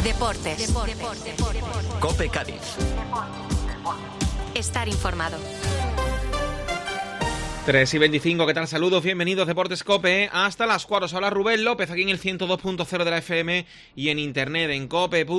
Deportes. COPE Cádiz. Estar informado. 3:25, ¿qué tal? Saludos, bienvenidos Deportes COPE. Hasta las 4 os habla Rubén López aquí en el 102.0 de la FM y en internet en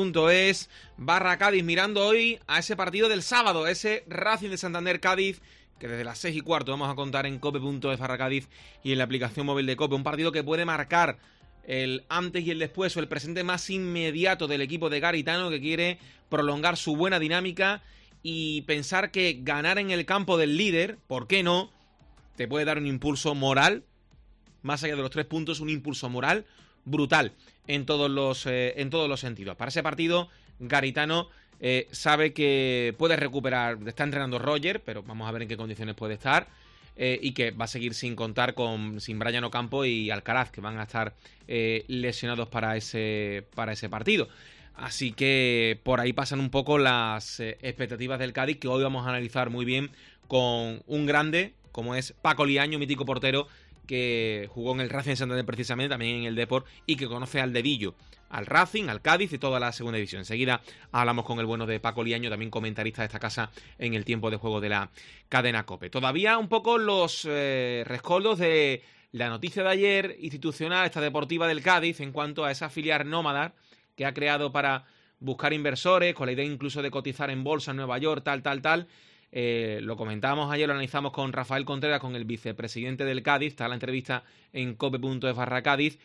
cope.es/Cádiz, mirando hoy a ese partido del sábado, ese Racing de Santander Cádiz, que desde las 6:15 vamos a contar en cope.es/Cádiz y en la aplicación móvil de COPE. Un partido que puede marcar el antes y el después o el presente más inmediato del equipo de Garitano, que quiere prolongar su buena dinámica y pensar que ganar en el campo del líder, ¿por qué no?, te puede dar un impulso moral, más allá de los 3 puntos, un impulso moral brutal en todos los sentidos. Para ese partido, Garitano sabe que puede recuperar, está entrenando Roger, pero vamos a ver en qué condiciones puede estar, y que va a seguir sin Brian Ocampo y Alcaraz, que van a estar lesionados para ese partido. Así que por ahí pasan un poco las expectativas del Cádiz, que hoy vamos a analizar muy bien con un grande como es Paco Liaño, mítico portero que jugó en el Racing de Santander precisamente, también en el Depor, y que conoce al dedillo al Racing, al Cádiz y toda la segunda división. Enseguida hablamos con el bueno de Paco Liaño, también comentarista de esta casa en el tiempo de juego de la cadena COPE. Todavía un poco los rescoldos de la noticia de ayer institucional, esta deportiva del Cádiz, en cuanto a esa filial nómada que ha creado para buscar inversores, con la idea incluso de cotizar en bolsa en Nueva York, tal. Lo comentábamos ayer, lo analizamos con Rafael Contreras, con el vicepresidente del Cádiz. Está la entrevista en cope.es/Cádiz.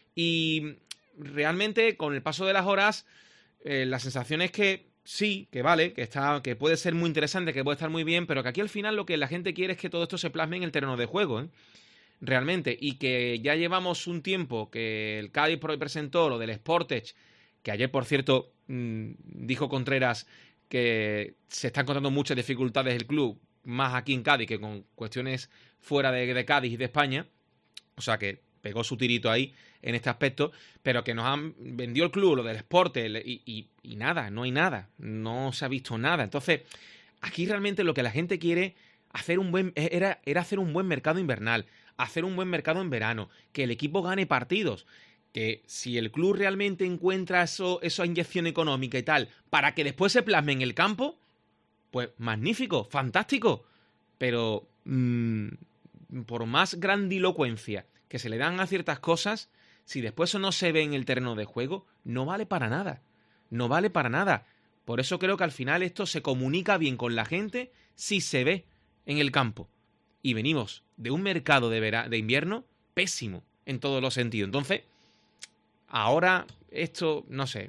Y realmente, con el paso de las horas, la sensación es que sí, que vale, que puede ser muy interesante, que puede estar muy bien, pero que aquí al final lo que la gente quiere es que todo esto se plasme en el terreno de juego, realmente. Y que ya llevamos un tiempo que el Cádiz presentó lo del Sportage, que ayer, por cierto, dijo Contreras que se están encontrando muchas dificultades el club, más aquí en Cádiz que con cuestiones fuera de Cádiz y de España. O sea que pegó su tirito ahí en este aspecto, pero que nos han vendido el club, lo del Sporte, y nada, no hay nada, no se ha visto nada. Entonces, aquí realmente lo que la gente quiere era hacer un buen mercado invernal, hacer un buen mercado en verano, que el equipo gane partidos. Que si el club realmente encuentra esa inyección económica y tal, para que después se plasme en el campo, pues magnífico, fantástico. Pero por más grandilocuencia que se le dan a ciertas cosas, si después eso no se ve en el terreno de juego, no vale para nada. No vale para nada. Por eso creo que al final esto se comunica bien con la gente si se ve en el campo. Y venimos de un mercado de invierno pésimo en todos los sentidos. Entonces, ahora esto, no sé,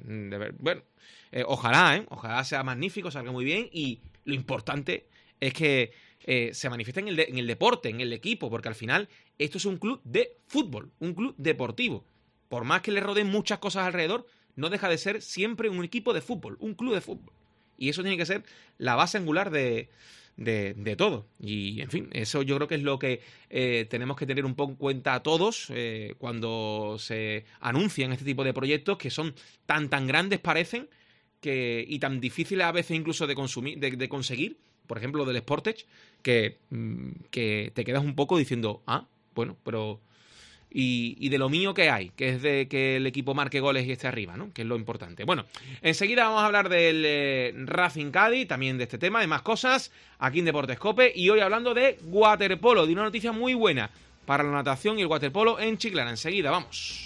ojalá sea magnífico, salga muy bien, y lo importante es que se manifieste en el deporte, en el equipo, porque al final esto es un club de fútbol, un club deportivo. Por más que le rodeen muchas cosas alrededor, no deja de ser siempre un equipo de fútbol, un club de fútbol. Y eso tiene que ser la base angular de todo. Y en fin, eso yo creo que es lo que tenemos que tener un poco en cuenta a todos cuando se anuncian este tipo de proyectos, que son tan grandes parecen, y tan difíciles a veces incluso de conseguir. Por ejemplo, lo del Sportage, que te quedas un poco diciendo, bueno, pero y de lo mío que hay, que es de que el equipo marque goles y esté arriba, ¿no? Que es lo importante. Bueno, enseguida vamos a hablar del Racing Cádiz, también de este tema, de más cosas, aquí en Deportes COPE, y hoy hablando de waterpolo, de una noticia muy buena para la natación y el waterpolo en Chiclana. Enseguida, vamos.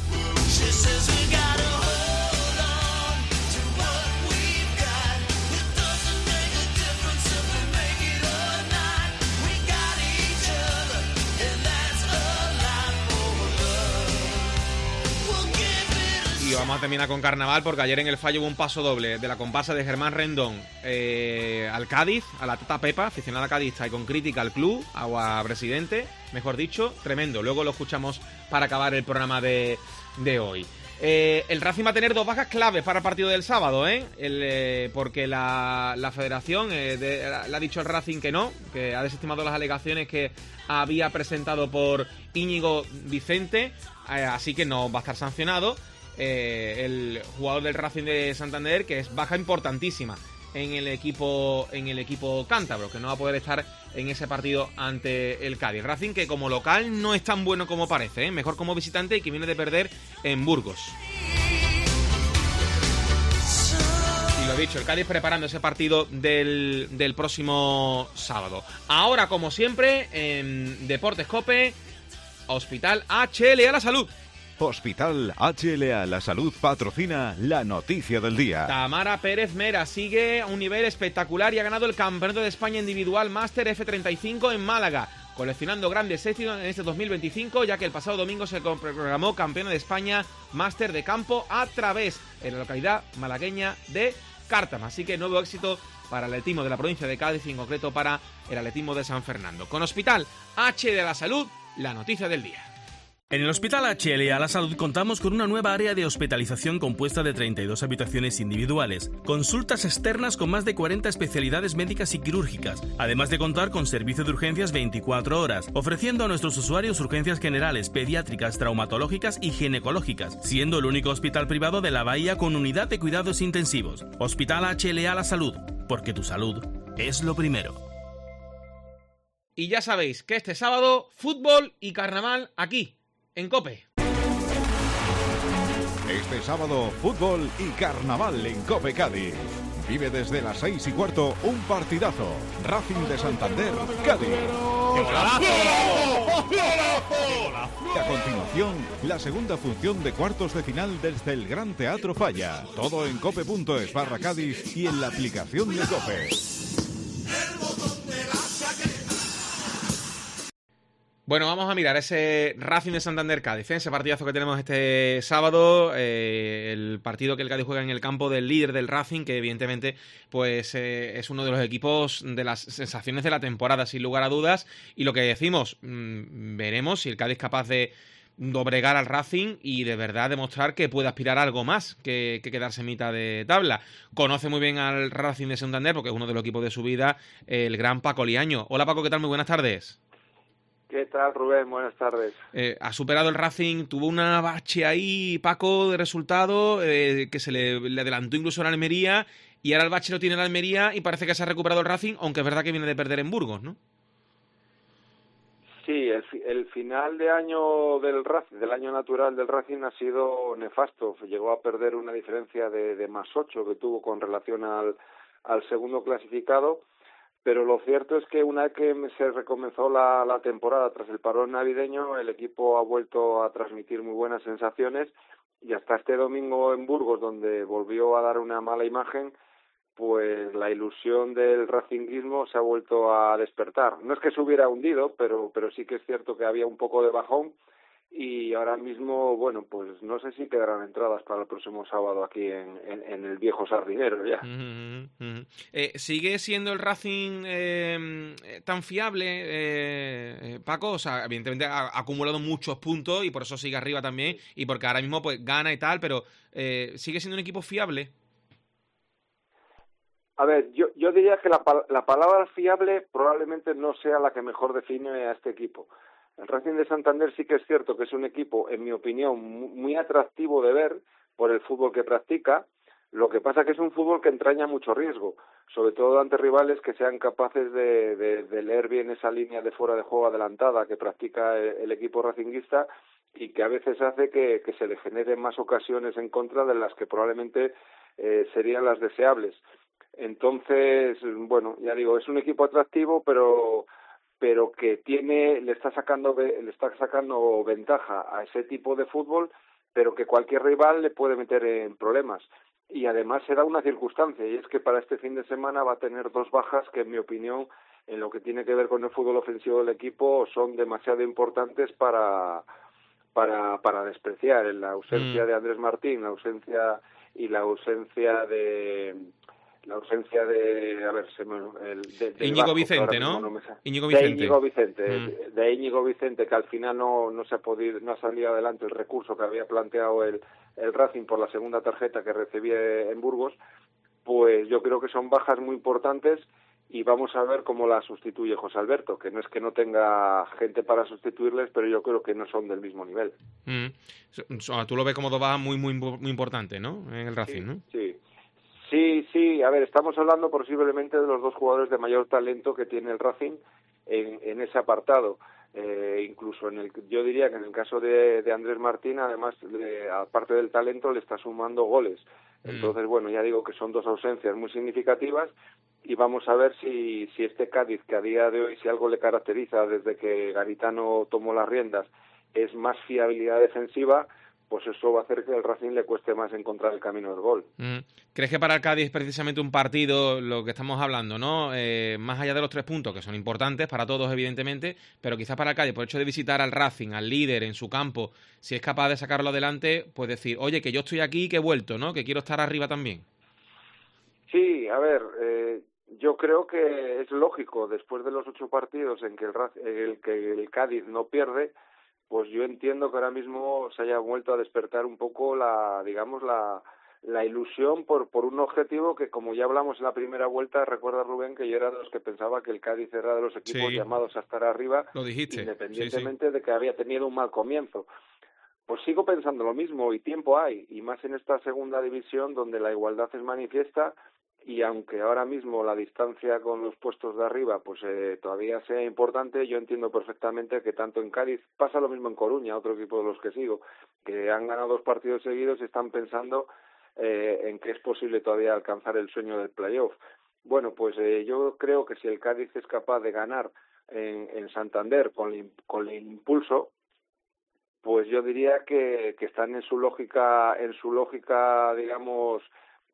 Y vamos a terminar con carnaval, porque ayer en el Fallo hubo un paso doble de la comparsa de Germán Rendón al Cádiz, a la Tata Pepa, aficionada cadista, y con crítica al club, agua presidente, mejor dicho, tremendo. Luego lo escuchamos para acabar el programa de hoy. El Racing va a tener 2 bajas claves para el partido del sábado, porque la federación le ha dicho al Racing que no, que ha desestimado las alegaciones que había presentado por Íñigo Vicente, así que no va a estar sancionado. El jugador del Racing de Santander, que es baja importantísima en el equipo cántabro, que no va a poder estar en ese partido ante el Cádiz. Racing que como local no es tan bueno como parece, mejor como visitante, y que viene de perder en Burgos. lo dicho, el Cádiz preparando ese partido del próximo sábado. Ahora, como siempre, en Deportes COPE, Hospital HLA La Salud. Hospital HLA La Salud patrocina la noticia del día. Tamara Pérez Mera sigue a un nivel espectacular y ha ganado el Campeonato de España Individual Máster F35 en Málaga, coleccionando grandes éxitos en este 2025, ya que el pasado domingo se proclamó campeona de España Máster de Campo a través en la localidad malagueña de Cártama. Así que nuevo éxito para el atletismo de la provincia de Cádiz y en concreto para el atletismo de San Fernando. Con Hospital HLA La Salud, la noticia del día. En el Hospital HLA La Salud contamos con una nueva área de hospitalización compuesta de 32 habitaciones individuales, consultas externas con más de 40 especialidades médicas y quirúrgicas, además de contar con servicio de urgencias 24 horas, ofreciendo a nuestros usuarios urgencias generales, pediátricas, traumatológicas y ginecológicas, siendo el único hospital privado de la Bahía con unidad de cuidados intensivos. Hospital HLA La Salud, porque tu salud es lo primero. Y ya sabéis que este sábado, fútbol y carnaval aquí, en COPE. Este sábado, fútbol y carnaval en COPE Cádiz. Vive desde las 6:15 un partidazo. Racing de Santander, Cádiz. Y a continuación, la segunda función de cuartos de final desde el Gran Teatro Falla. Todo en cope.es/Cádiz y en la aplicación de COPE. Bueno, vamos a mirar ese Racing de Santander Cádiz, ese partidazo que tenemos este sábado, el partido que el Cádiz juega en el campo del líder del Racing, que evidentemente pues es uno de los equipos de las sensaciones de la temporada, sin lugar a dudas, y lo que decimos, veremos si el Cádiz es capaz de doblegar al Racing y de verdad demostrar que puede aspirar a algo más que quedarse en mitad de tabla. Conoce muy bien al Racing de Santander porque es uno de los equipos de su vida, el gran Paco Liaño. Hola Paco, ¿qué tal? Muy buenas tardes. ¿Qué tal, Rubén? Buenas tardes. Ha superado el Racing, tuvo una bache ahí, Paco, de resultado, que se le adelantó incluso a la Almería, y ahora el bache lo tiene la Almería y parece que se ha recuperado el Racing, aunque es verdad que viene de perder en Burgos, ¿no? Sí, el final de año del Racing, del año natural del Racing ha sido nefasto. Llegó a perder una diferencia de +8 que tuvo con relación al segundo clasificado. Pero lo cierto es que una vez que se recomenzó la temporada tras el parón navideño, el equipo ha vuelto a transmitir muy buenas sensaciones y hasta este domingo en Burgos, donde volvió a dar una mala imagen, pues la ilusión del racinguismo se ha vuelto a despertar. No es que se hubiera hundido, pero sí que es cierto que había un poco de bajón. Y ahora mismo, bueno, pues no sé si quedarán entradas para el próximo sábado aquí en el viejo Sardinero ya. ¿Sigue siendo el Racing tan fiable, Paco? O sea, evidentemente ha acumulado muchos puntos y por eso sigue arriba también y porque ahora mismo pues gana y tal, pero ¿sigue siendo un equipo fiable? A ver, yo diría que la palabra fiable probablemente no sea la que mejor define a este equipo. El Racing de Santander sí que es cierto que es un equipo, en mi opinión, muy atractivo de ver por el fútbol que practica. Lo que pasa que es un fútbol que entraña mucho riesgo, sobre todo ante rivales que sean capaces de leer bien esa línea de fuera de juego adelantada que practica el equipo racinguista y que a veces hace que se le generen más ocasiones en contra de las que probablemente serían las deseables. Entonces, bueno, ya digo, es un equipo atractivo, pero que le está sacando ventaja a ese tipo de fútbol, pero que cualquier rival le puede meter en problemas. Y además se da una circunstancia, y es que para este fin de semana va a tener 2 bajas que, en mi opinión, en lo que tiene que ver con el fútbol ofensivo del equipo, son demasiado importantes para despreciar. En la ausencia de Andrés Martín, la ausencia de Íñigo Vicente, ¿no? Íñigo Vicente. De Íñigo Vicente, que al final no ha salido adelante el recurso que había planteado el Racing por la segunda tarjeta que recibía en Burgos. Pues yo creo que son bajas muy importantes y vamos a ver cómo la sustituye José Alberto, que no es que no tenga gente para sustituirles, pero yo creo que no son del mismo nivel. Tú lo ves como 2 bajas muy importantes, ¿no? En el Racing, ¿no? Sí, a ver, estamos hablando posiblemente de los 2 jugadores de mayor talento que tiene el Racing en ese apartado. Incluso yo diría que en el caso de Andrés Martín, además, aparte del talento, le está sumando goles. Entonces, bueno, ya digo que son dos ausencias muy significativas y vamos a ver si este Cádiz, que a día de hoy, si algo le caracteriza desde que Garitano tomó las riendas, es más fiabilidad defensiva, pues eso va a hacer que el Racing le cueste más encontrar el camino del gol. ¿Crees que para el Cádiz es precisamente un partido, lo que estamos hablando, ¿no? Más allá de los 3 puntos, que son importantes para todos, evidentemente, pero quizás para el Cádiz, por el hecho de visitar al Racing, al líder en su campo, si es capaz de sacarlo adelante, pues decir, oye, que yo estoy aquí y que he vuelto, ¿no? Que quiero estar arriba también. Sí, a ver, yo creo que es lógico, después de los 8 partidos en que el Cádiz no pierde, pues yo entiendo que ahora mismo se haya vuelto a despertar un poco la ilusión por un objetivo que, como ya hablamos en la primera vuelta, recuerda, Rubén, que yo era de los que pensaba que el Cádiz era de los equipos llamados a estar arriba, lo dijiste, independientemente de que había tenido un mal comienzo. Pues sigo pensando lo mismo, y tiempo hay, y más en esta segunda división donde la igualdad es manifiesta, y aunque ahora mismo la distancia con los puestos de arriba pues todavía sea importante, yo entiendo perfectamente que tanto en Cádiz, pasa lo mismo en Coruña, otro equipo de los que sigo, que han ganado 2 partidos seguidos y están pensando en que es posible todavía alcanzar el sueño del playoff. Bueno, pues yo creo que si el Cádiz es capaz de ganar en Santander con el impulso, pues yo diría que están en su lógica, digamos,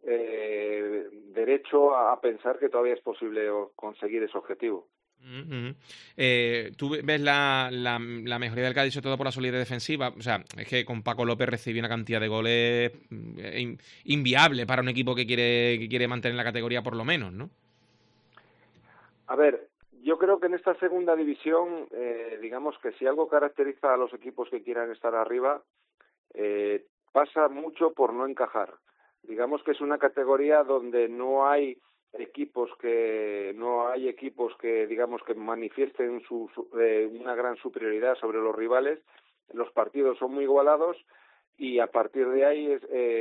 derecho a pensar que todavía es posible conseguir ese objetivo. ¿Tú ves la mejoría del Cádiz, sobre todo por la solidez defensiva? O sea, es que con Paco López recibió una cantidad de goles inviable para un equipo que quiere mantener la categoría por lo menos, ¿no? A ver, yo creo que en esta segunda división, digamos que si algo caracteriza a los equipos que quieran estar arriba, pasa mucho por no encajar. Digamos que es una categoría donde no hay equipos que digamos que manifiesten una gran superioridad sobre los rivales. Los partidos son muy igualados y a partir de ahí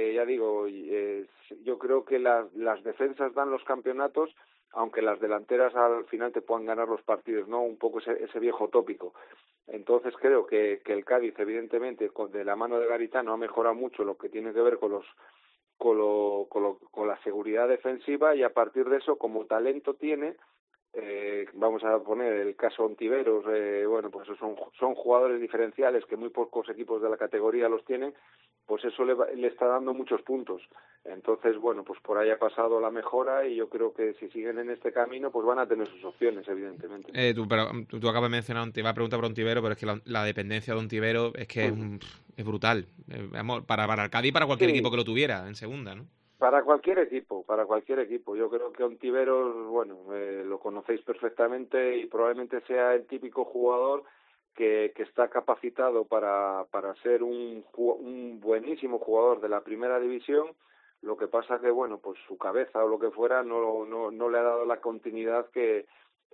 yo creo que las defensas dan los campeonatos, aunque las delanteras al final te puedan ganar los partidos, ¿no? Un poco ese viejo tópico. Entonces creo que el Cádiz, evidentemente, de la mano de Garitano, ha mejorado mucho lo que tiene que ver con la seguridad defensiva, y a partir de eso, como talento tiene, vamos a poner el caso Ontiveros, bueno, pues son jugadores diferenciales que muy pocos equipos de la categoría los tienen, pues eso le está dando muchos puntos. Entonces, bueno, pues por ahí ha pasado la mejora, y yo creo que si siguen en este camino, pues van a tener sus opciones, evidentemente. Tú acabas de mencionar, te iba a preguntar por Ontiveros, pero es que la dependencia de Ontiveros es que es brutal. Para el Cádiz y para cualquier equipo que lo tuviera en segunda, ¿no? Para cualquier equipo. Yo creo que Ontiveros, bueno, lo conocéis perfectamente y probablemente sea el típico jugador que está capacitado para ser un buenísimo jugador de la primera división. Lo que pasa que, bueno, pues su cabeza o lo que fuera no le ha dado la continuidad que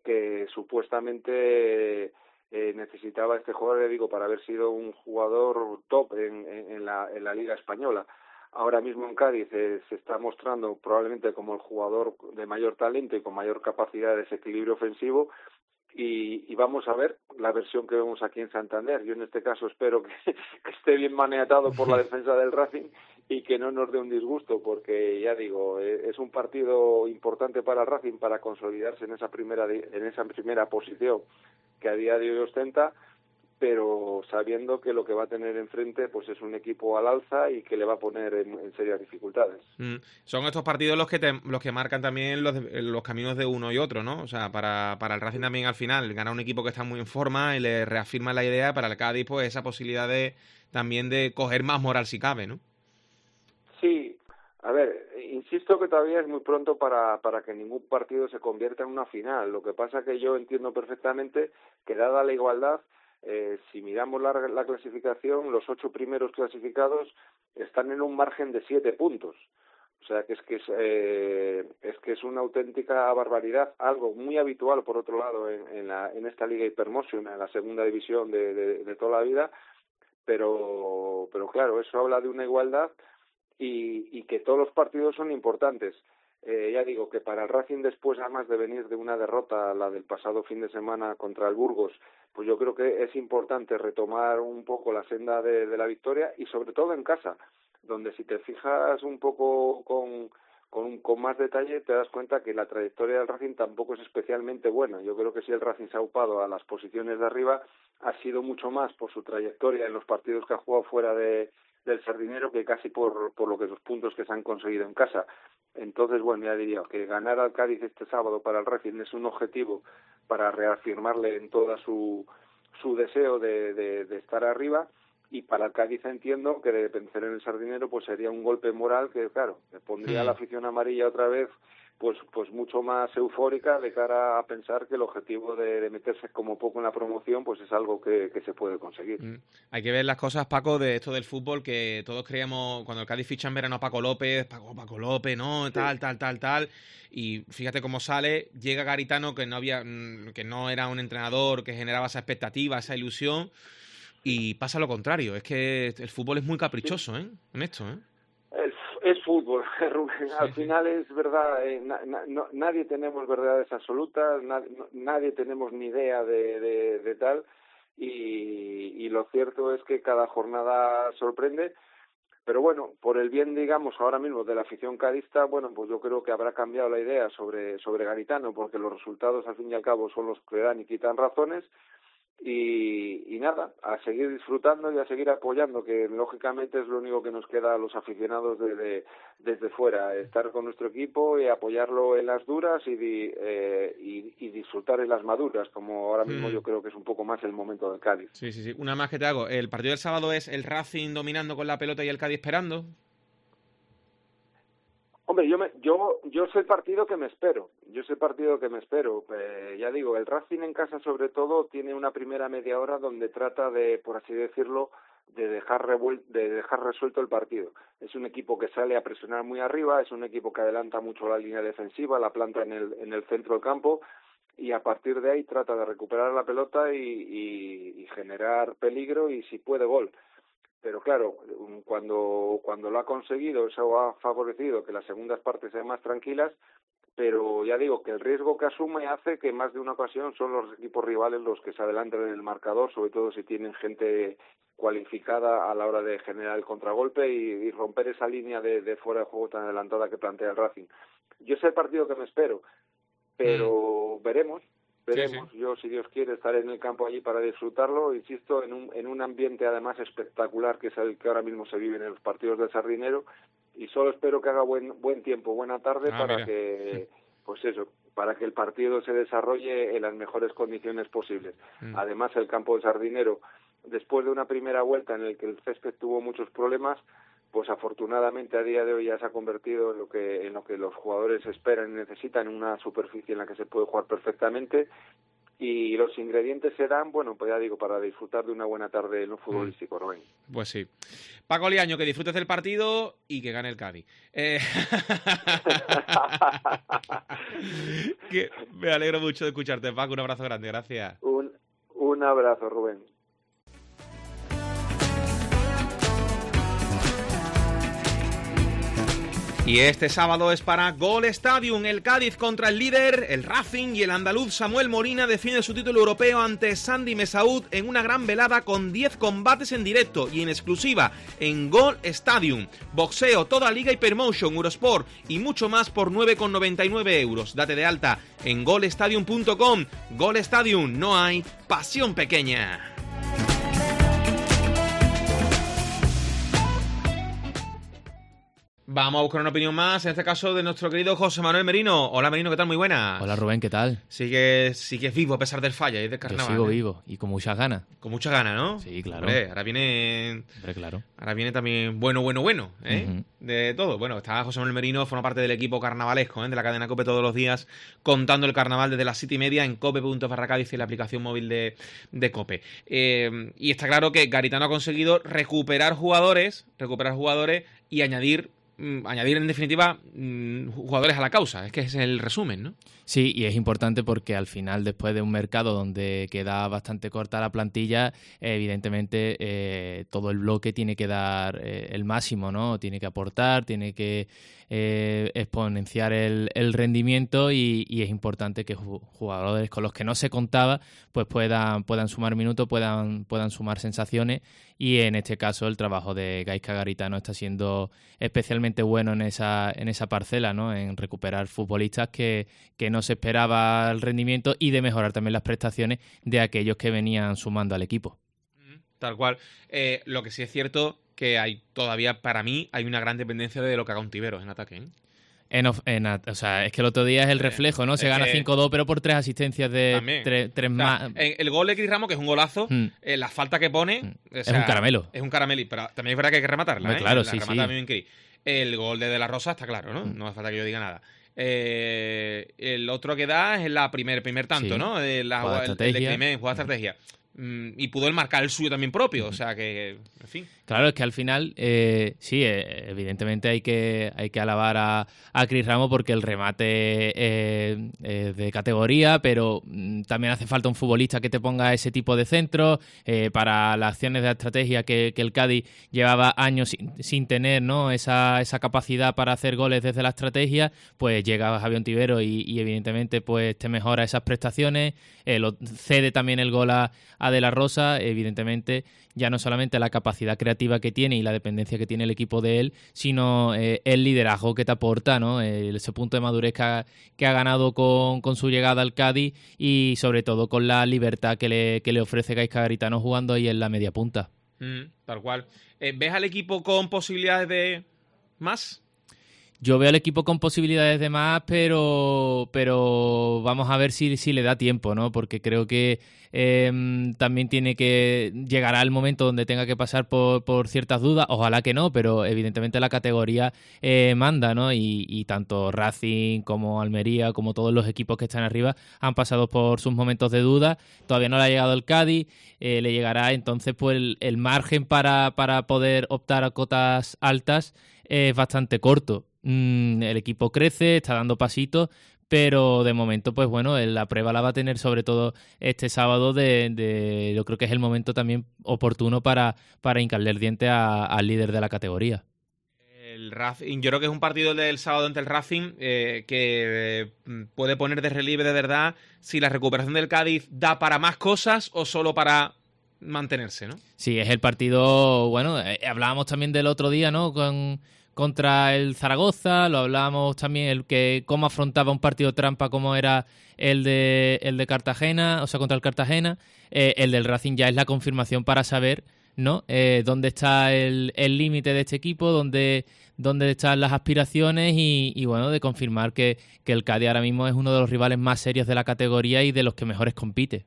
supuestamente necesitaba este jugador, digo, para haber sido un jugador top en la Liga Española. Ahora mismo en Cádiz se está mostrando probablemente como el jugador de mayor talento y con mayor capacidad de desequilibrio ofensivo, y vamos a ver la versión que vemos aquí en Santander. Yo en este caso espero que esté bien maniatado por la defensa del Racing y que no nos dé un disgusto, porque ya digo, es un partido importante para el Racing para consolidarse en esa primera posición que a día de hoy ostenta, pero sabiendo que lo que va a tener enfrente pues es un equipo al alza y que le va a poner en serias dificultades. Son estos partidos los que marcan también los caminos de uno y otro, ¿no? O sea, para el Racing también al final ganar un equipo que está muy en forma y le reafirma la idea, para el Cádiz pues esa posibilidad también de coger más moral si cabe, ¿no? Sí, a ver, insisto que todavía es muy pronto para que ningún partido se convierta en una final. Lo que pasa que yo entiendo perfectamente que, dada la igualdad, si miramos la clasificación, los 8 primeros clasificados están en un margen de 7 puntos. O sea que es una auténtica barbaridad, algo muy habitual por otro lado en esta Liga Hypermotion, en la segunda división de toda la vida, pero claro, eso habla de una igualdad y que todos los partidos son importantes. Ya digo que para el Racing, después además de venir de una derrota, la del pasado fin de semana contra el Burgos, pues yo creo que es importante retomar un poco la senda de la victoria, y sobre todo en casa, donde si te fijas un poco con más detalle te das cuenta que la trayectoria del Racing tampoco es especialmente buena. Yo creo que si el Racing se ha upado a las posiciones de arriba ha sido mucho más por su trayectoria en los partidos que ha jugado fuera del Sardinero que casi por lo que los puntos que se han conseguido en casa. Entonces, bueno, ya diría que ganar al Cádiz este sábado para el Racing es un objetivo para reafirmarle en toda su deseo de estar arriba, y para el Cádiz entiendo que de vencer en el Sardinero pues sería un golpe moral que, claro, pondría a la afición amarilla otra vez pues mucho más eufórica de cara a pensar que el objetivo de meterse como poco en la promoción pues es algo que se puede conseguir. Hay que ver las cosas, Paco, de esto del fútbol, que todos creíamos cuando el Cádiz ficha en verano a Paco López, ¿no? Sí. Tal. Y fíjate cómo sale, llega Garitano, que no era un entrenador que generaba esa expectativa, esa ilusión, y pasa lo contrario. Es que el fútbol es muy caprichoso, ¿eh? En esto, ¿eh? Es fútbol, Rubén. Al final es verdad, nadie tenemos verdades absolutas, nadie tenemos ni idea de tal, y lo cierto es que cada jornada sorprende. Pero bueno, por el bien, digamos, ahora mismo de la afición cadista, bueno, pues yo creo que habrá cambiado la idea sobre Garitano, porque los resultados al fin y al cabo son los que dan y quitan razones. Y nada, a seguir disfrutando y a seguir apoyando, que lógicamente es lo único que nos queda a los aficionados desde fuera, estar con nuestro equipo y apoyarlo en las duras y disfrutar en las maduras, como ahora mismo yo creo que es un poco más el momento del Cádiz. Sí. Una más que te hago. ¿El partido del sábado es el Racing dominando con la pelota y el Cádiz esperando? Hombre, yo sé el partido que me espero. Ya digo, el Racing en casa sobre todo tiene una primera media hora donde trata de, por así decirlo, de dejar resuelto el partido. Es un equipo que sale a presionar muy arriba, es un equipo que adelanta mucho la línea defensiva, la planta en el centro del campo, y a partir de ahí trata de recuperar la pelota y generar peligro y, si puede, gol. Pero claro, cuando lo ha conseguido, eso ha favorecido que las segundas partes sean más tranquilas, pero ya digo que el riesgo que asume hace que más de una ocasión son los equipos rivales los que se adelantan en el marcador, sobre todo si tienen gente cualificada a la hora de generar el contragolpe y romper esa línea de fuera de juego tan adelantada que plantea el Racing. Yo sé el partido que me espero, pero veremos. Sí. Yo, si Dios quiere, estaré en el campo allí para disfrutarlo, insisto, en un ambiente además espectacular, que es el que ahora mismo se vive en los partidos del Sardinero, y solo espero que haga buen tiempo, buena tarde, para que el partido se desarrolle en las mejores condiciones posibles. Además, el campo del Sardinero, después de una primera vuelta en el que el césped tuvo muchos problemas, pues afortunadamente a día de hoy ya se ha convertido en lo que los jugadores esperan y necesitan, una superficie en la que se puede jugar perfectamente, y los ingredientes se dan, bueno, pues ya digo, para disfrutar de una buena tarde en lo futbolístico, Rubén. Pues sí. Paco Liaño, que disfrutes del partido y que gane el Cádiz. Me alegro mucho de escucharte, Paco. Un abrazo grande, gracias. Un abrazo, Rubén. Y este sábado es para Gol Stadium. El Cádiz contra el líder, el Racing, y el andaluz Samuel Molina defiende su título europeo ante Sandy Messaoud en una gran velada con 10 combates en directo y en exclusiva en Gol Stadium. Boxeo, toda liga Hypermotion, Eurosport y mucho más por 9,99 euros. Date de alta en golstadium.com. Gol Stadium, no hay pasión pequeña. Vamos a buscar una opinión más, en este caso de nuestro querido José Manuel Merino. Hola Merino, ¿qué tal? Muy buenas. Hola Rubén, ¿qué tal? Sigues vivo a pesar del falla y del carnaval. Yo sigo vivo y con muchas ganas. Con muchas ganas, ¿no? Sí, claro. Hombre, ahora viene también bueno, ¿eh? De todo. Bueno, está José Manuel Merino, forma parte del equipo carnavalesco, de la cadena COPE todos los días, contando el carnaval desde las 7:30 en cope.farracadiz y la aplicación móvil de COPE. Y está claro que Garitano ha conseguido recuperar jugadores y añadir añadir en definitiva jugadores a la causa. Es que ese es el resumen, ¿no? Sí, y es importante porque al final, después de un mercado donde queda bastante corta la plantilla, evidentemente todo el bloque tiene que dar el máximo, ¿no? Tiene que aportar, tiene que exponenciar el rendimiento y es importante que jugadores con los que no se contaba pues puedan sumar minutos, puedan sumar sensaciones, y en este caso el trabajo de Gaizka Garitano está siendo especialmente bueno en esa parcela, ¿no? En recuperar futbolistas que no se esperaba el rendimiento y de mejorar también las prestaciones de aquellos que venían sumando al equipo. Tal cual. Lo que sí es cierto que hay todavía, para mí, hay una gran dependencia de lo que haga Ontiveros en ataque, ¿eh? O sea, es que el otro día es el reflejo, ¿no? Se gana 5-2, pero por 3 asistencias de 3 más. El gol de Cris Ramos, que es un golazo, la falta que pone... es un caramelo. Es un caramelo, pero también es verdad que hay que rematarla, Muy claro, sí. Bien Cris. El gol de la Rosa está claro, ¿no? No hace falta que yo diga nada. El otro que da es el primer tanto, ¿no? El de Climent, jugada de estrategia. Y pudo él marcar el suyo también propio, o sea que, en fin. Claro, es que al final, sí, evidentemente hay que alabar a Cris Ramos porque el remate es de categoría, pero también hace falta un futbolista que te ponga ese tipo de centros para las acciones de estrategia que el Cádiz llevaba años sin tener, ¿no? Esa capacidad para hacer goles desde la estrategia, pues llega Javier Ontiveros y evidentemente pues te mejora esas prestaciones, cede también el gol a De La Rosa, evidentemente ya no solamente la capacidad creativa que tiene y la dependencia que tiene el equipo de él, sino el liderazgo que te aporta, ¿no? Ese punto de madurez que ha ganado con su llegada al Cádiz y sobre todo con la libertad que le ofrece Gaizka Garitano jugando ahí en la media punta. Tal cual. ¿Ves al equipo con posibilidades de más? Yo veo al equipo con posibilidades de más, pero vamos a ver si le da tiempo, ¿no? Porque creo que también llegará el momento donde tenga que pasar por ciertas dudas. Ojalá que no, pero evidentemente la categoría manda, ¿no? Y tanto Racing como Almería, como todos los equipos que están arriba, han pasado por sus momentos de duda. Todavía no le ha llegado el Cádiz, le llegará. Entonces, pues el margen para poder optar a cotas altas es bastante corto. El equipo crece, está dando pasitos, pero de momento, pues bueno, la prueba la va a tener sobre todo este sábado yo creo que es el momento también oportuno para hincarle el diente al líder de la categoría. El Racing, yo creo que es un partido del sábado ante el Racing que puede poner de relieve de verdad si la recuperación del Cádiz da para más cosas o solo para mantenerse, ¿no? Sí, es el partido, bueno, hablábamos también del otro día, ¿no? Contra el Zaragoza, lo hablábamos también cómo afrontaba un partido trampa como era el de Cartagena, o sea, contra el Cartagena. El del Racing ya es la confirmación para saber, ¿no? Dónde está el límite de este equipo, dónde están las aspiraciones y bueno, de confirmar que el Cádiz ahora mismo es uno de los rivales más serios de la categoría y de los que mejores compite.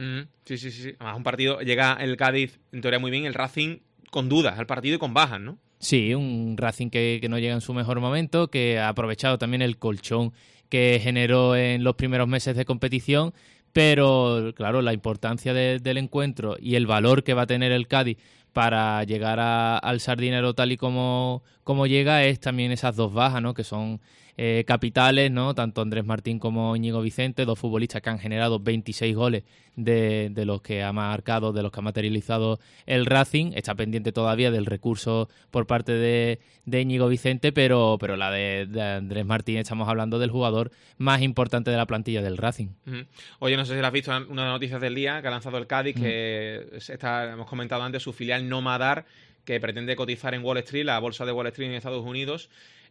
Sí. Además, un partido, llega el Cádiz en teoría muy bien, el Racing con dudas al partido y con bajas, ¿no? Sí, un Racing que no llega en su mejor momento, que ha aprovechado también el colchón que generó en los primeros meses de competición, pero claro, la importancia del encuentro y el valor que va a tener el Cádiz para llegar al Sardinero tal y como llega es también esas dos bajas, ¿no? Que son capitales, ¿no? Tanto Andrés Martín como Íñigo Vicente, dos futbolistas que han generado 26 goles de los que ha marcado, de los que ha materializado el Racing. Está pendiente todavía del recurso por parte de Íñigo Vicente, pero la de Andrés Martín, estamos hablando del jugador más importante de la plantilla del Racing. Oye, no sé si lo has visto, una de las noticias del día que ha lanzado el Cádiz, que hemos comentado antes, su filial Nomadar, que pretende cotizar en Wall Street, la bolsa de Wall Street en Estados Unidos.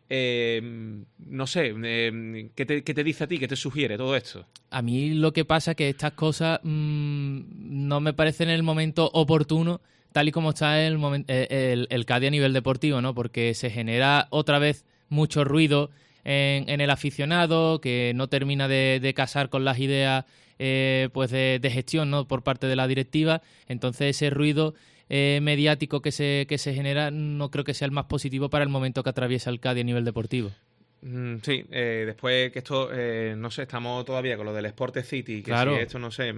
No sé, ¿qué te dice a ti? ¿Qué te sugiere todo esto? A mí lo que pasa es que estas cosas no me parecen en el momento oportuno, tal y como está el Cádiz a nivel deportivo, ¿no? Porque se genera otra vez mucho ruido en el aficionado, que no termina de casar con las ideas pues de gestión, ¿no? Por parte de la directiva. Entonces ese ruido mediático que se genera no creo que sea el más positivo para el momento que atraviesa el Cádiz a nivel deportivo. Sí, después que esto, no sé, estamos todavía con lo del Sport City, que claro. si esto, no sé,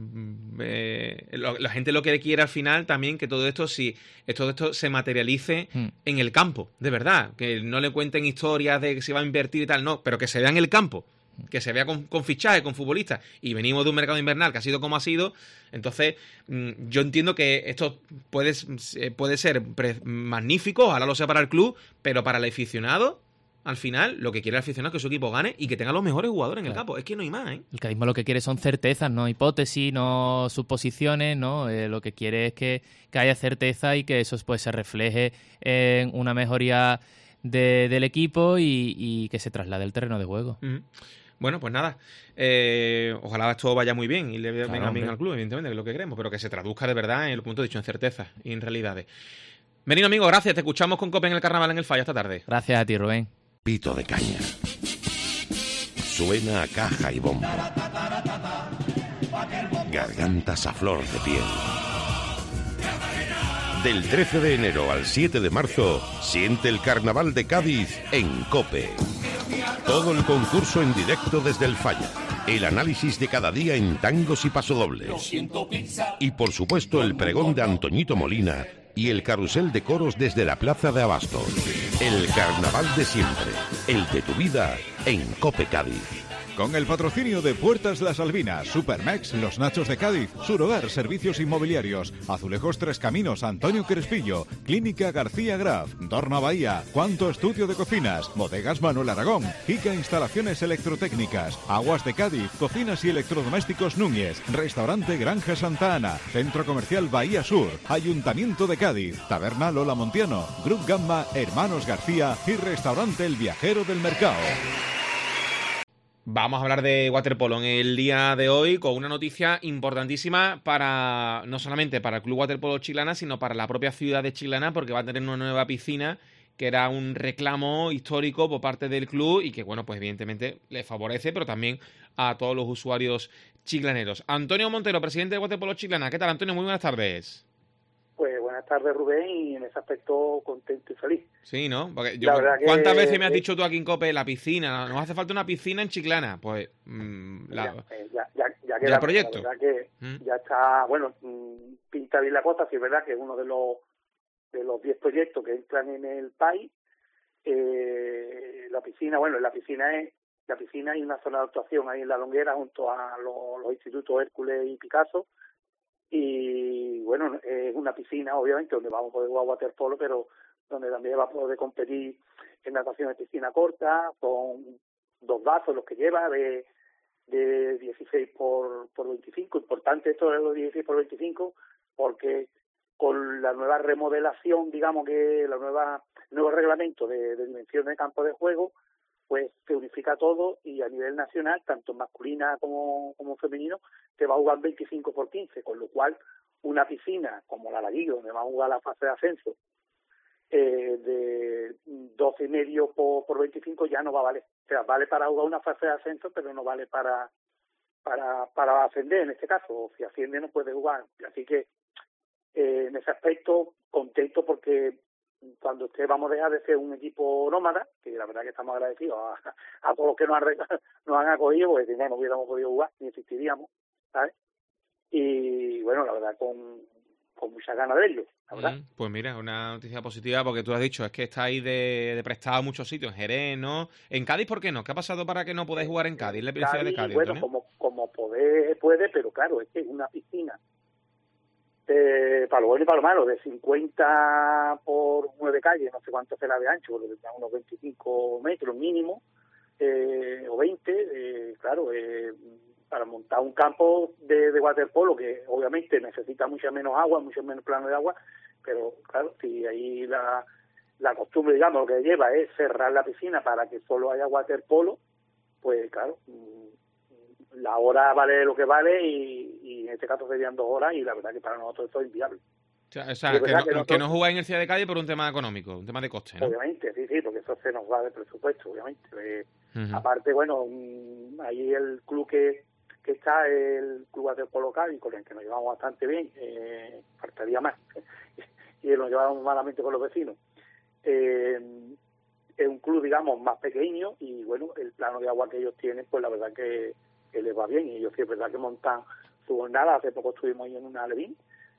la gente lo que quiere al final también, que todo esto, si todo esto se materialice en el campo, de verdad, que no le cuenten historias de que se va a invertir y tal, no, pero que se vea en el campo, que se vea con fichajes, con futbolistas, y venimos de un mercado invernal que ha sido como ha sido. Entonces yo entiendo que esto puede ser magnífico, ojalá lo sea para el club, pero para el aficionado, al final, lo que quiere el aficionado es que su equipo gane y que tenga los mejores jugadores en el campo. Es que no hay más, ¿eh? El cadismo lo que quiere son certezas, no hipótesis, no suposiciones, ¿no? Lo que quiere es que haya certeza y que eso pues se refleje en una mejoría del equipo y que se traslade al terreno de juego. Bueno, pues nada, ojalá esto vaya muy bien y le venga bien al club, evidentemente, que es lo que queremos, pero que se traduzca de verdad en lo punto dicho, en certezas y en realidades. Merino, amigo, gracias, te escuchamos con Cope en el Carnaval en el Falla esta tarde. Gracias a ti, Rubén. Pito de caña. Suena a caja y bombo. Gargantas a flor de piel. Del 13 de enero al 7 de marzo, siente el Carnaval de Cádiz en COPE. Todo el concurso en directo desde el Falla. El análisis de cada día en tangos y pasodobles. Y por supuesto el pregón de Antoñito Molina y el carrusel de coros desde la Plaza de Abastos. El carnaval de siempre, el de tu vida, en COPE Cádiz. Con el patrocinio de Puertas Las Albinas, Supermex, Los Nachos de Cádiz, Surhogar Servicios Inmobiliarios, Azulejos Tres Caminos, Antonio Crespillo, Clínica García Graf, Dorna Bahía, Cuanto Estudio de Cocinas, Bodegas Manuel Aragón, Jica Instalaciones Electrotécnicas, Aguas de Cádiz, Cocinas y Electrodomésticos Núñez, Restaurante Granja Santa Ana, Centro Comercial Bahía Sur, Ayuntamiento de Cádiz, Taberna Lola Montiano, Grup Gamma, Hermanos García y Restaurante El Viajero del Mercado. Vamos a hablar de waterpolo en el día de hoy con una noticia importantísima para no solamente para el Club Waterpolo Chiclana, sino para la propia ciudad de Chiclana, porque va a tener una nueva piscina que era un reclamo histórico por parte del club y que, bueno, pues evidentemente le favorece, pero también a todos los usuarios chiclaneros. Antonio Montero, presidente de Waterpolo Chiclana. ¿Qué tal, Antonio? Muy buenas tardes. Pues buenas tardes, Rubén, y en ese aspecto contento y feliz. Sí, ¿no? Porque ¿Cuántas veces me has dicho tú aquí en COPE la piscina? Nos hace falta una piscina en Chiclana. Pues ya queda el proyecto. La verdad que ya está, bueno, pinta bien la cosa. Sí, es verdad que es uno de los 10 proyectos que entran en el país. La piscina hay una zona de actuación ahí en La Longuera junto a los institutos Hércules y Picasso. Y bueno, es una piscina, obviamente, donde vamos a poder jugar waterpolo, pero donde también va a poder competir en natación de piscina corta, con 2 vasos los que lleva, de 16 por 25. Importante esto de los 16 por 25, porque con la nueva remodelación, digamos que nuevo reglamento de dimensión de campo de juego, pues se unifica todo y a nivel nacional, tanto masculina como femenino, se va a jugar 25 por 15, con lo cual una piscina como la Laguillo, donde va a jugar la fase de ascenso, de 12,5 por 25 ya no va a valer. O sea, vale para jugar una fase de ascenso, pero no vale para ascender en este caso, o si asciende no puede jugar. Así que en ese aspecto contento porque cuando vamos a dejar de ser un equipo nómada, que la verdad que estamos agradecidos a todos los que nos han acogido, porque si no hubiéramos podido jugar, ni existiríamos, ¿sabes? Y bueno, la verdad con muchas ganas de ello, la verdad. Pues mira, una noticia positiva, porque tú has dicho, es que estáis de prestado a muchos sitios, en Jerez, ¿no? En Cádiz, ¿por qué no? ¿Qué ha pasado para que no podáis jugar en Cádiz, en la provincia de Cádiz, bueno, Antonio? como puede, pero claro, es que es una piscina para lo bueno y para lo malo, de 50 por 9 calles, no sé cuánto será de ancho, porque tendrá unos 25 metros mínimo, o 20, claro, para montar un campo de waterpolo, que obviamente necesita mucha menos agua, mucho menos plano de agua, pero claro, si ahí la costumbre, digamos, lo que lleva es cerrar la piscina para que solo haya waterpolo, pues claro, la hora vale lo que vale y en este caso serían 2 horas y la verdad que para nosotros eso es inviable. O sea que no jugáis en el Ciudad de Cádiz por un tema económico, un tema de coste, ¿no? Obviamente, sí, porque eso se nos va de presupuesto, obviamente. Aparte, bueno, ahí el club que está, el Club Waterpolo Cádiz, con el que nos llevamos bastante bien, faltaría más, y nos llevamos malamente con los vecinos. Es un club digamos, más pequeño y, bueno, el plano de agua que ellos tienen, pues la verdad que les va bien. Y ellos sí es verdad que montan su jornada. Hace poco estuvimos ahí en una alevín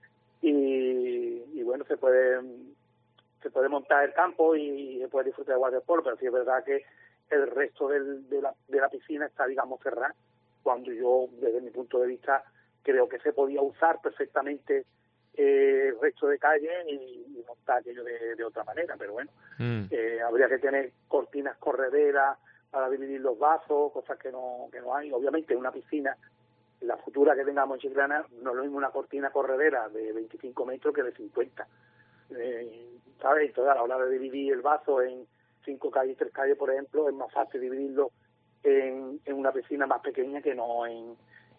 y bueno, se puede montar el campo y se puede disfrutar de waterpolo, pero sí es verdad que el resto de la piscina está, digamos, cerrada, cuando yo, desde mi punto de vista, creo que se podía usar perfectamente el resto de calle y montar aquello de otra manera, pero bueno, habría que tener cortinas correderas para dividir los vasos, cosas que no hay. Obviamente una piscina, la futura que tengamos en Chiclana, no es lo mismo una cortina corredera de 25 metros que de 50, ¿sabes? Entonces, a la hora de dividir el vaso en 5 calles, 3 calles, por ejemplo, es más fácil dividirlo en una piscina más pequeña que no en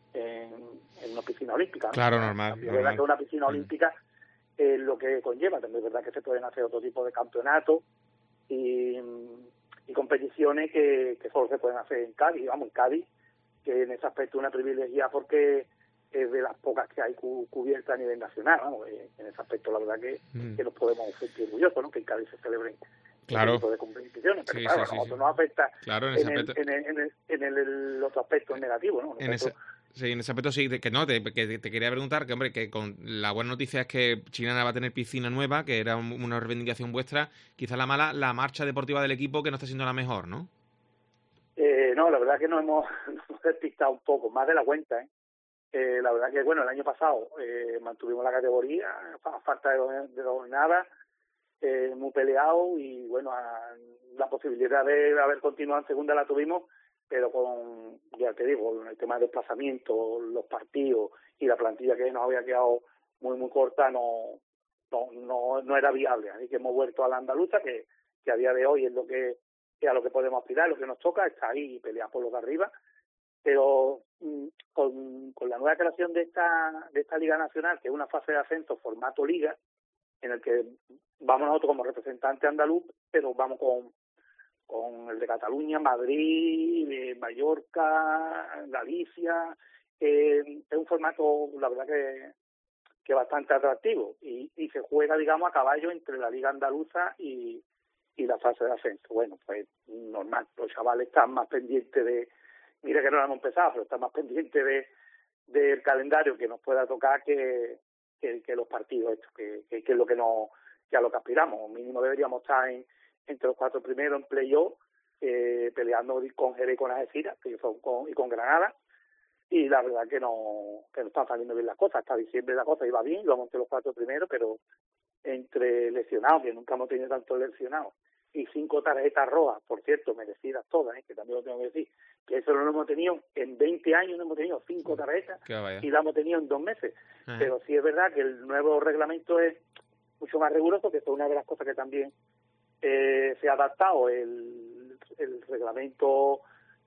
una piscina olímpica, ¿no? Claro, normal. Es verdad que una piscina olímpica es lo que conlleva. También es verdad que se pueden hacer otro tipo de campeonatos y competiciones que solo se pueden hacer en Cádiz. Vamos, en Cádiz, que en ese aspecto es una privilegia porque es de las pocas que hay cubiertas a nivel nacional. Vamos, en ese aspecto la verdad que nos podemos sentir orgullosos, ¿no? Que en Cádiz se celebren este tipo de competiciones, pero claro, a nosotros nos afecta en el otro aspecto negativo, ¿no? En ese aspecto sí, que te quería preguntar que, hombre, que con la buena noticia es que Chiclana va a tener piscina nueva, que era una reivindicación vuestra. Quizá la mala, la marcha deportiva del equipo, que no está siendo la mejor, ¿no? No, la verdad que nos hemos despistado un poco, más de la cuenta, la verdad que, bueno, el año pasado mantuvimos la categoría a falta de nada, muy peleado y, bueno, la posibilidad de haber continuado en segunda la tuvimos, pero ya te digo, el tema de desplazamiento, los partidos y la plantilla que nos había quedado muy, muy corta, no era viable. Así que hemos vuelto a la andaluza, que a día de hoy es a lo que podemos aspirar, lo que nos toca, está ahí y pelear por lo de arriba. Pero con la nueva creación de esta Liga Nacional, que es una fase de ascenso formato Liga, en el que vamos nosotros como representante andaluz, pero vamos con el de Cataluña, Madrid, Mallorca, Galicia. Es un formato, la verdad que bastante atractivo y se juega, digamos, a caballo entre la Liga Andaluza y la fase de ascenso. Bueno, pues normal, los chavales están más pendientes mira que no lo hemos empezado, pero están más pendientes del calendario que nos pueda tocar que los partidos estos, que es lo que a lo que aspiramos. Mínimo deberíamos estar entre los 4 primeros en playoff, peleando con Jerez y con Algeciras, y con Granada, y la verdad que no están saliendo bien las cosas. Hasta diciembre la cosa iba bien, íbamos entre los 4 primeros, pero entre lesionados, que nunca hemos tenido tantos lesionados, y 5 tarjetas rojas, por cierto, merecidas todas, que también lo tengo que decir, que eso no lo hemos tenido en 20 años, no hemos tenido 5 tarjetas, y la hemos tenido en 2 meses. Pero sí es verdad que el nuevo reglamento es mucho más riguroso, que es una de las cosas que también se ha adaptado el reglamento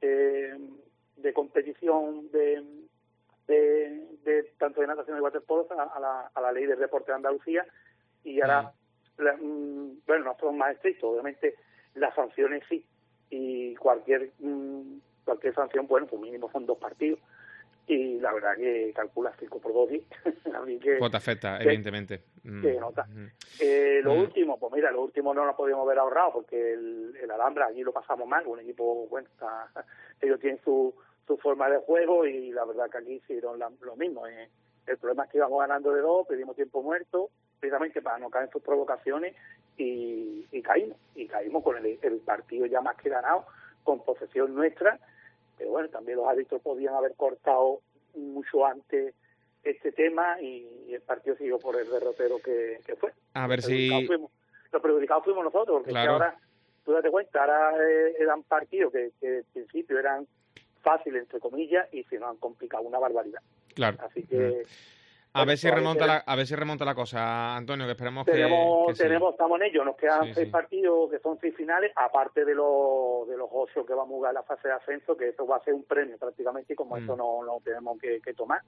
de competición de tanto de natación y waterpolo a la ley de deporte de Andalucía, y ahora bueno, no son más estrictos, obviamente las sanciones sí, y cualquier sanción, bueno, pues mínimo son 2 partidos, y la verdad que calcula 5 por 2 a mí que pues te afecta, evidentemente. Que nota. Lo último, pues mira, lo último no nos podíamos haber ahorrado, porque el Alhambra allí lo pasamos mal, un equipo, bueno, ellos tienen su forma de juego, y la verdad que aquí hicieron lo mismo. El problema es que íbamos ganando de 2, pedimos tiempo muerto, precisamente para no caer en sus provocaciones, y caímos con el partido ya más que ganado, con posesión nuestra. Pero bueno, también los árbitros podían haber cortado mucho antes este tema, y el partido siguió por el derrotero que fue. A ver si... Los perjudicados fuimos nosotros, porque claro. Es que ahora, tú date cuenta, ahora eran partidos que en principio eran fáciles, entre comillas, y se nos han complicado una barbaridad. Claro. Así que... A ver si remonta la cosa, Antonio, que esperemos que sí. Estamos en ello, nos quedan 6 partidos, que son 6 finales, aparte de los 8 que vamos a jugar en la fase de ascenso, que eso va a ser un premio prácticamente, y como eso no tenemos que tomar,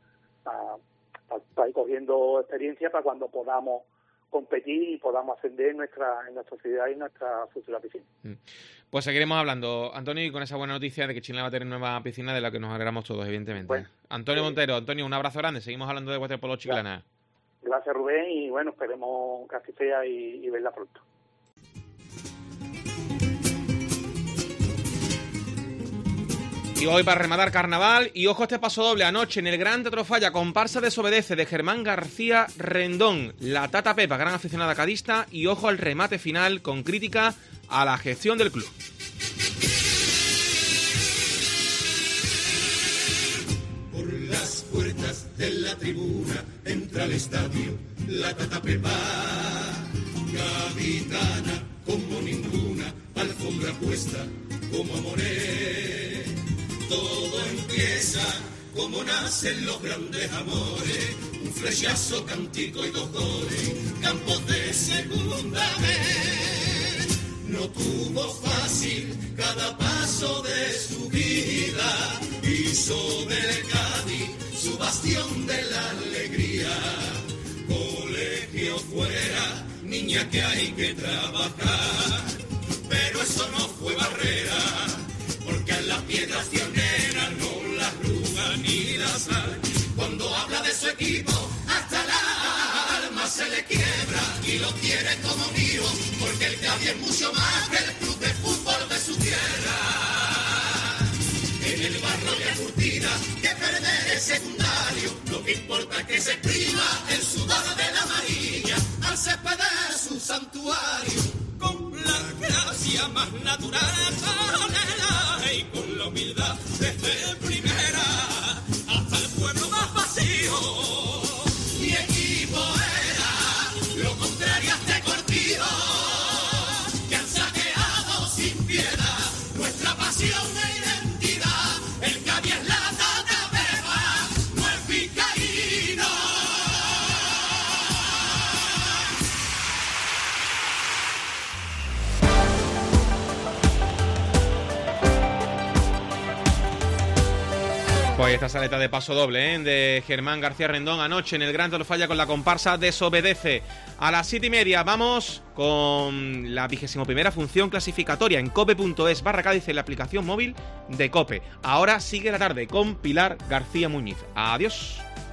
para ir cogiendo experiencia para cuando podamos competir y podamos ascender en nuestra ciudad y en nuestra futura piscina. Pues seguiremos hablando, Antonio, y con esa buena noticia de que Chile va a tener nueva piscina, de la que nos alegramos todos, evidentemente. Bueno, Antonio Montero, Antonio, un abrazo grande, seguimos hablando de waterpolo Chiclana. Gracias, Rubén, y bueno, esperemos que así sea y verla pronto. Y hoy para rematar carnaval, y ojo a este paso doble anoche en el Gran Teatro Falla, comparsa Desobedece de Germán García Rendón, la Tata Pepa, gran aficionada cadista, y ojo al remate final con crítica a la gestión del club. Por las puertas de la tribuna entra al estadio la Tata Pepa, capitana como ninguna, alfombra puesta como amores. Todo empieza como nacen los grandes amores, un flechazo, cantico y dos goles, campos de segunda vez. No tuvo fácil cada paso de su vida, hizo del Cádiz su bastión de la alegría. Colegio fuera, niña que hay que trabajar, pero eso no fue barrera, porque a las piedras pioneras no la arruga ni la sal. Cuando habla de su equipo, hasta el alma se le quiebra y lo quiere como mío, porque el Cádiz es mucho más que el club de fútbol de su tierra. En el barro de curtida, que perder es secundario, lo que importa es que se escriba el sudor de la amarilla al césped de su santuario, con la gracia más natural y con la humildad desde primera hasta el pueblo más vacío. Mi equipo era lo contrario a este cortijo, que han saqueado sin piedad nuestra pasión e identidad. El Cádiz es la Tata Pepa, no es vizcaíno. Pues esta saleta de paso doble de Germán García Rendón anoche en el Gran Teatro Falla con la comparsa Desobedece. A las 7:30 vamos con la 21ª función clasificatoria en cope.es/Cádiz en la aplicación móvil de Cope. Ahora sigue la tarde con Pilar García Muñiz. Adiós.